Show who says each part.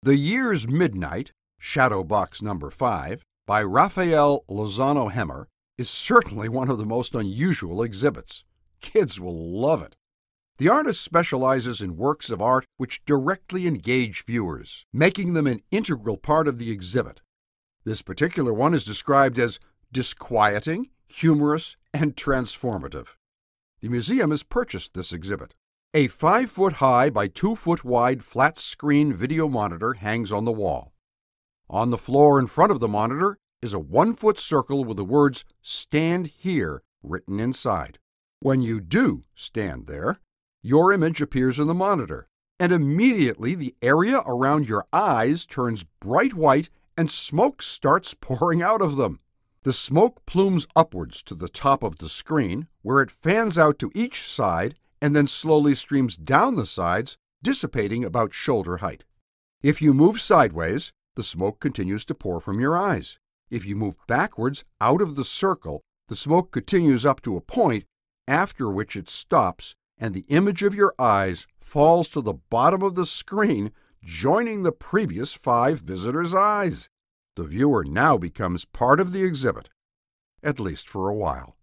Speaker 1: The Year's Midnight, Shadow Box Number 5, by Raphael Lozano Hemmer, is certainly one of the most unusual exhibits. Kids will love it. The artist specializes in works of art which directly engage viewers, making them an integral part of the exhibit. This particular one is described as disquieting, humorous, and transformative. The museum has purchased this exhibit. A 5-foot-high by 2-foot-wide flat-screen video monitor hangs on the wall. On the floor in front of the monitor is a 1-foot circle with the words "Stand Here" written inside. When you do stand there, your image appears in the monitor, and immediately the area around your eyes turns bright white and smoke starts pouring out of them. The smoke plumes upwards to the top of the screen, where it fans out to each side and then slowly streams down the sides, dissipating about shoulder height. If you move sideways, the smoke continues to pour from your eyes. If you move backwards out of the circle, the smoke continues up to a point, after which it stops, and the image of your eyes falls to the bottom of the screen, joining the previous 5 visitors' eyes. The viewer now becomes part of the exhibit, at least for a while.